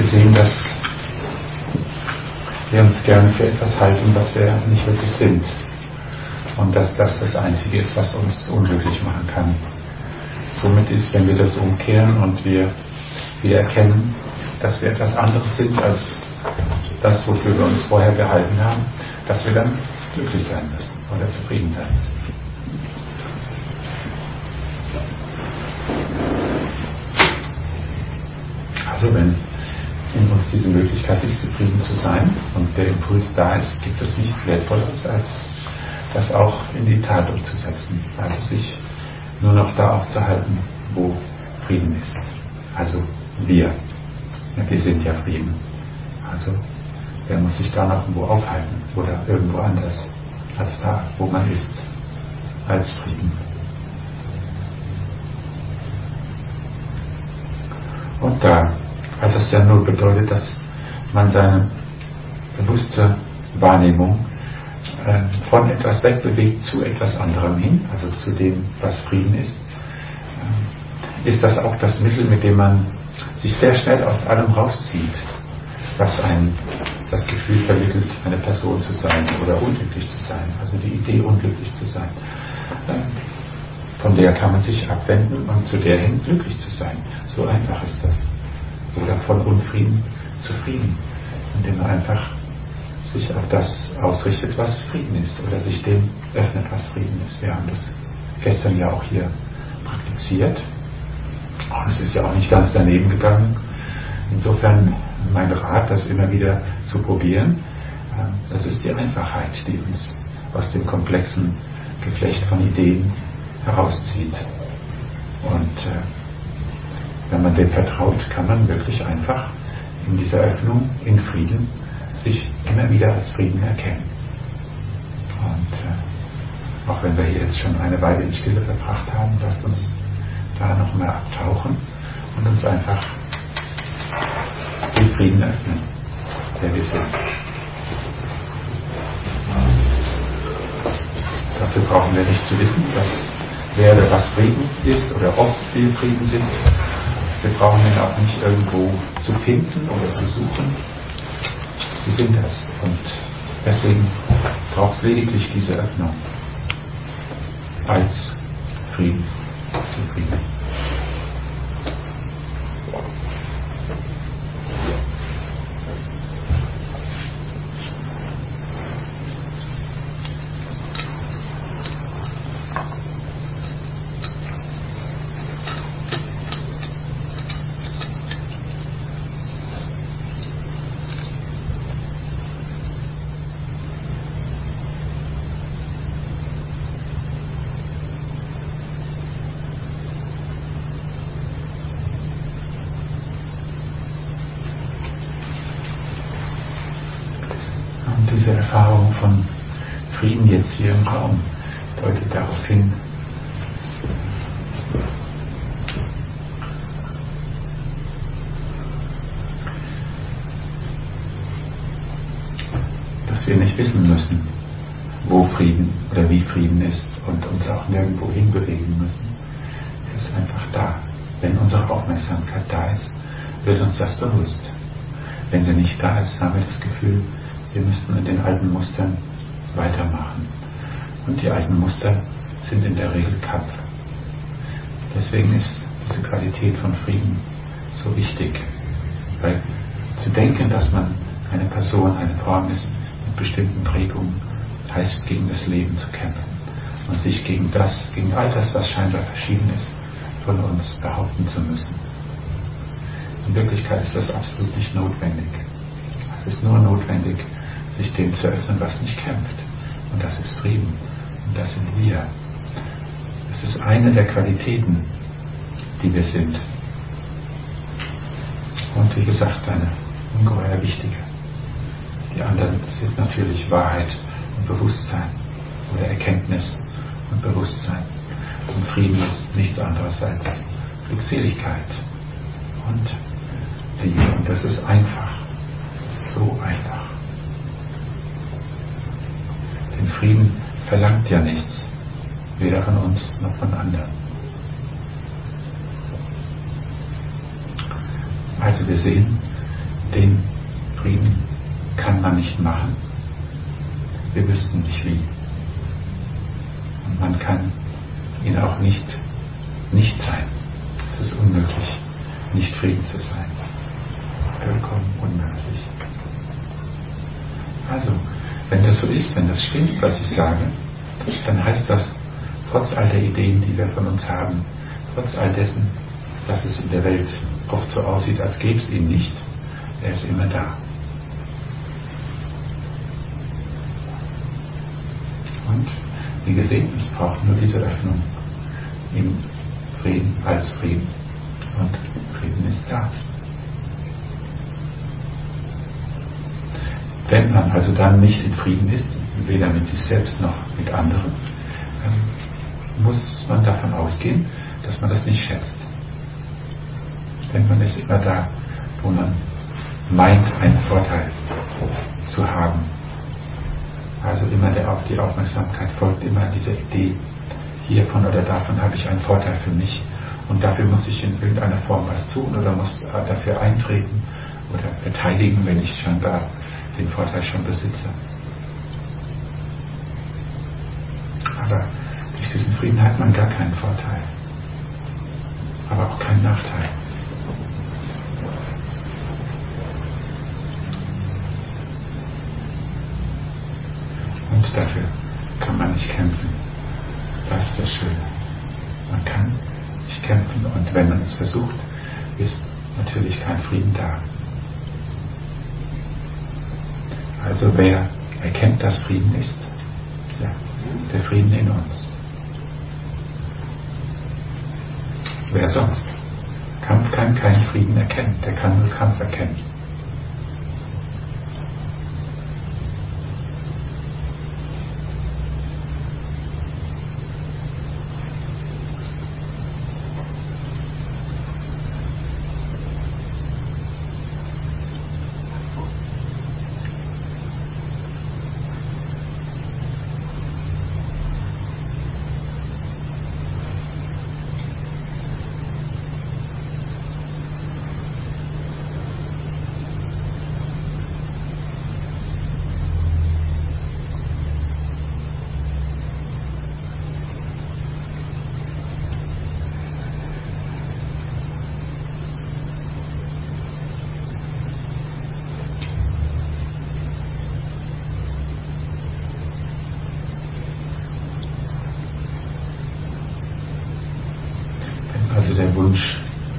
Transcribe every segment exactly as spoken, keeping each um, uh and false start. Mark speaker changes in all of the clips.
Speaker 1: wir sehen, dass wir uns gerne für etwas halten, was wir nicht wirklich sind. Und dass das das Einzige ist, was uns unglücklich machen kann. Somit ist, wenn wir das umkehren und wir, wir erkennen, dass wir etwas anderes sind als das, wofür wir uns vorher gehalten haben, dass wir dann glücklich sein müssen oder zufrieden sein müssen. Also wenn in uns diese Möglichkeit ist, zufrieden zu sein und der Impuls da ist, gibt es nichts Wertvolleres, als das auch in die Tat umzusetzen. Also sich nur noch da aufzuhalten, wo Frieden ist. Also wir. Ja, wir sind ja Frieden. Also wer muss sich da noch irgendwo aufhalten oder irgendwo anders als da, wo man ist, als Frieden. Und da, weil das ja nur bedeutet, dass man seine bewusste Wahrnehmung äh, von etwas wegbewegt zu etwas anderem hin, also zu dem, was Frieden ist, äh, ist das auch das Mittel, mit dem man sich sehr schnell aus allem rauszieht, was einem das Gefühl vermittelt, eine Person zu sein oder unglücklich zu sein, also die Idee, unglücklich zu sein. Äh, von der kann man sich abwenden und zu der hin glücklich zu sein. So einfach ist das. Oder von Unfrieden zu Frieden, indem man einfach sich auf das ausrichtet, was Frieden ist, oder sich dem öffnet, was Frieden ist. Wir haben das gestern ja auch hier praktiziert. Und es ist ja auch nicht ganz daneben gegangen. Insofern mein Rat, das immer wieder zu probieren, das ist die Einfachheit, die uns aus dem komplexen Geflecht von Ideen herauszieht. Und äh, wenn man dem vertraut, kann man wirklich einfach in dieser Öffnung, in Frieden, sich immer wieder als Frieden erkennen. Und äh, auch wenn wir hier jetzt schon eine Weile in Stille verbracht haben, lasst uns da noch mal abtauchen und uns einfach den Frieden öffnen, der wir sind. Dafür brauchen wir nicht zu wissen, was wäre, was Frieden ist oder ob wir Frieden sind. Wir brauchen ihn auch nicht irgendwo zu finden oder zu suchen. Wir sind das. Und deswegen braucht es lediglich diese Öffnung als Frieden zu Frieden. Diese Erfahrung von Frieden jetzt hier im Raum deutet darauf hin, dass wir nicht wissen müssen, wo Frieden oder wie Frieden ist und uns auch nirgendwo hinbewegen müssen. Er ist einfach da. Wenn unsere Aufmerksamkeit da ist, wird uns das bewusst. Wenn sie nicht da ist, haben wir das Gefühl, wir müssten in den alten Mustern weitermachen. Und die alten Muster sind in der Regel Kampf. Deswegen ist diese Qualität von Frieden so wichtig. Weil zu denken, dass man eine Person, eine Form ist mit bestimmten Prägungen, heißt gegen das Leben zu kämpfen. Und sich gegen das, gegen all das, was scheinbar verschieden ist, von uns behaupten zu müssen. In Wirklichkeit ist das absolut nicht notwendig. Es ist nur notwendig, sich dem zu öffnen, was nicht kämpft. Und das ist Frieden. Und das sind wir. Es ist eine der Qualitäten, die wir sind. Und wie gesagt, eine ungeheuer wichtige. Die anderen sind natürlich Wahrheit und Bewusstsein oder Erkenntnis und Bewusstsein. Und Frieden ist nichts anderes als Glückseligkeit und Liebe. Und das ist einfach. Es ist so einfach. Denn Frieden verlangt ja nichts, weder von uns noch von anderen. Also wir sehen, nicht machen. Wir wüssten nicht wie. Und man kann ihn auch nicht nicht sein. Es ist unmöglich, nicht Frieden zu sein. Vollkommen unmöglich. Also, wenn das so ist, wenn das stimmt, was ich sage, dann heißt das, trotz all der Ideen, die wir von uns haben, trotz all dessen, dass es in der Welt oft so aussieht, als gäbe es ihn nicht, er ist immer da. Und, wie gesehen, es braucht nur diese Öffnung im Frieden als Frieden. Und Frieden ist da. Wenn man also dann nicht in Frieden ist, weder mit sich selbst noch mit anderen, ähm, muss man davon ausgehen, dass man das nicht schätzt. Denn man ist immer da, wo man meint, einen Vorteil zu haben. Also immer der, auch die Aufmerksamkeit folgt immer dieser Idee, hiervon oder davon habe ich einen Vorteil für mich und dafür muss ich in irgendeiner Form was tun oder muss dafür eintreten oder verteidigen, wenn ich scheinbar den Vorteil schon besitze. Aber durch diesen Frieden hat man gar keinen Vorteil, aber auch keinen Nachteil. Und dafür kann man nicht kämpfen. Das ist das Schöne. Man kann nicht kämpfen und wenn man es versucht, ist natürlich kein Frieden da. Also wer erkennt, dass Frieden ist? Ja, der Frieden in uns. Wer sonst? Kampf kann keinen Frieden erkennen, der kann nur Kampf erkennen. Also der Wunsch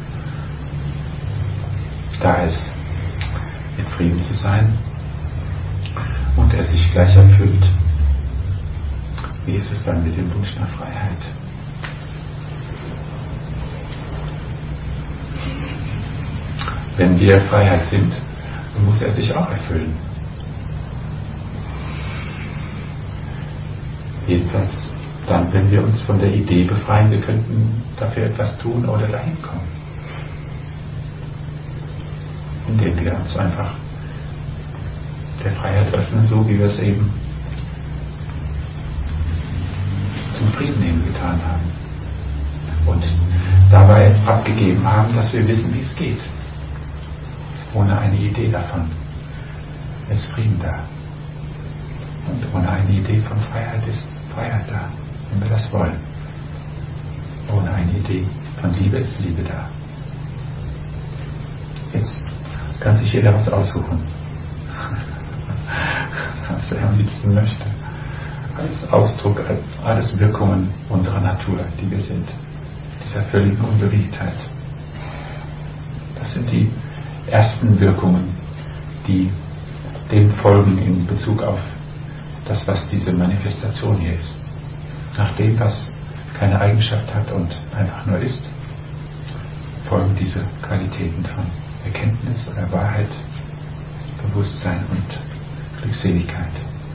Speaker 1: da ist, in Frieden zu sein und er sich gleich erfüllt. Wie ist es dann mit dem Wunsch nach Freiheit? Wenn wir Freiheit sind, dann muss er sich auch erfüllen. Jedenfalls dann, wenn wir uns von der Idee befreien, wir könnten dafür etwas tun oder dahin kommen. Indem wir uns einfach der Freiheit öffnen, so wie wir es eben zum Frieden hin getan haben. Und dabei abgegeben haben, dass wir wissen, wie es geht. Ohne eine Idee davon ist Frieden da. Und ohne eine Idee von Freiheit ist Freiheit da, wenn wir das wollen. Ohne eine Idee von Liebe ist Liebe da. Jetzt kann sich jeder was aussuchen, was er am liebsten möchte. Als Ausdruck, alles Wirkungen unserer Natur, die wir sind. Dieser völligen Unbewegtheit. Das sind die ersten Wirkungen, die dem folgen in Bezug auf das, was diese Manifestation hier ist. Nach dem, was keine Eigenschaft hat und einfach nur ist, folgen diese Qualitäten von Erkenntnis oder Wahrheit, Bewusstsein und Glückseligkeit.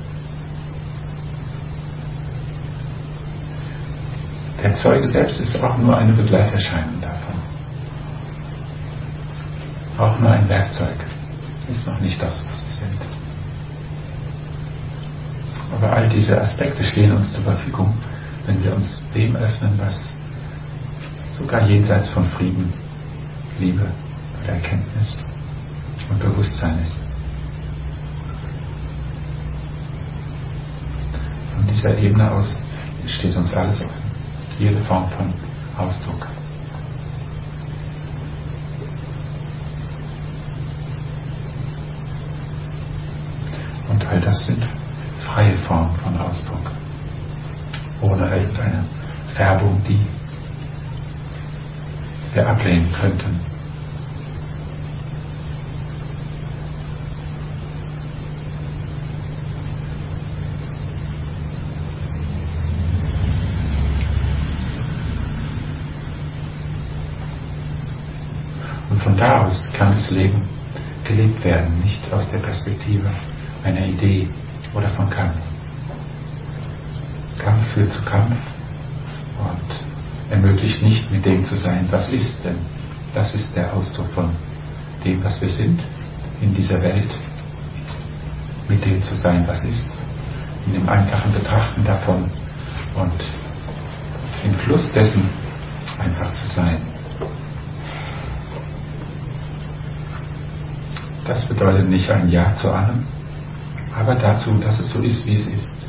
Speaker 1: Der Zeuge selbst ist auch nur eine Begleiterscheinung davon. Auch nur ein Werkzeug. Ist noch nicht das, was wir sind. Aber all diese Aspekte stehen uns zur Verfügung, wenn wir uns dem öffnen, was sogar jenseits von Frieden, Liebe oder Erkenntnis und Bewusstsein ist. dieser Ebene aus steht uns alles offen. Jede Form von Ausdruck. Und all das sind freie Formen von Ausdruck. Ohne irgendeine Färbung, die wir ablehnen könnten. Und von da aus kann das Leben gelebt werden, nicht aus der Perspektive einer Idee oder von Kampf. Kampf führt zu Kampf und ermöglicht nicht, mit dem zu sein, was ist, denn das ist der Ausdruck von dem, was wir sind in dieser Welt, mit dem zu sein, was ist, in dem einfachen Betrachten davon und im Fluss dessen einfach zu sein. Das bedeutet nicht ein Ja zu allem, aber dazu, dass es so ist, wie es ist.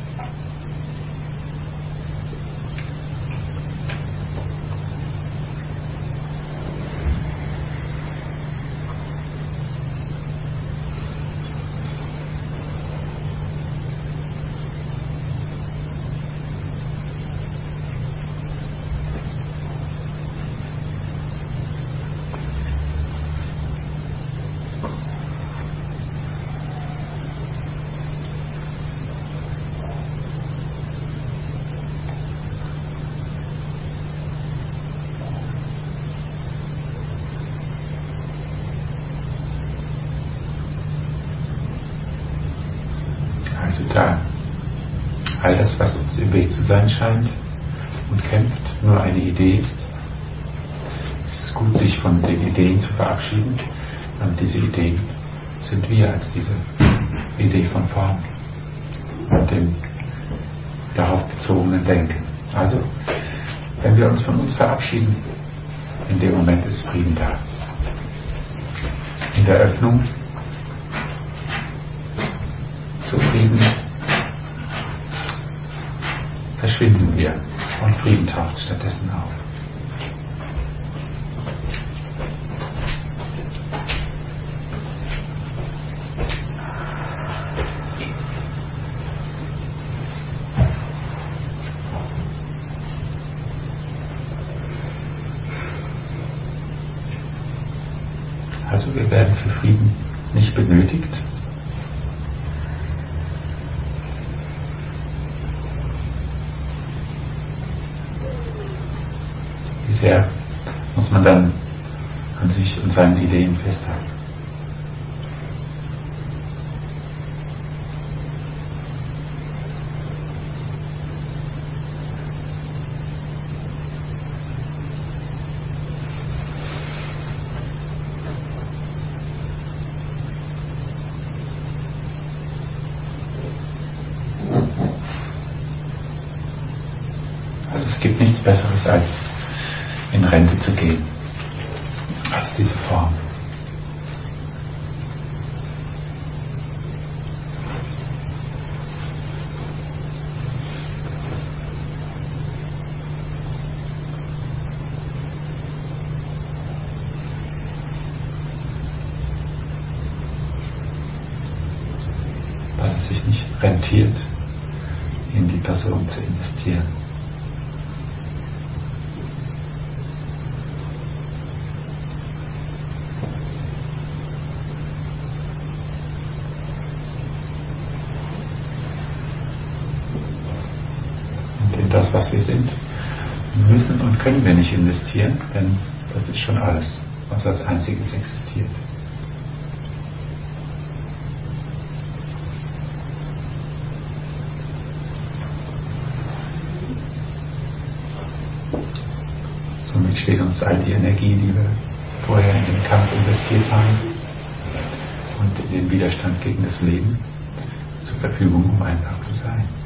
Speaker 1: Da all das, was uns im Weg zu sein scheint und kämpft, nur eine Idee ist, es ist gut, sich von den Ideen zu verabschieden. Und diese Ideen sind wir als diese Idee von Form und dem darauf bezogenen Denken. Also, wenn wir uns von uns verabschieden, in dem Moment ist Frieden da. In der Öffnung zu Frieden verschwinden wir und Frieden taucht stattdessen auf. Also wir werden für Frieden nicht benötigt. Wie sehr muss man dann an sich und seinen Ideen festhalten? Also es gibt nichts Besseres als in Rente zu gehen, als diese Form. Weil es sich nicht rentiert, in die Person zu investieren. Das, was wir sind, müssen und können wir nicht investieren, denn das ist schon alles, was als einziges existiert. Somit steht uns all die Energie, die wir vorher in den Kampf investiert haben und in den Widerstand gegen das Leben zur Verfügung, um einfach zu sein.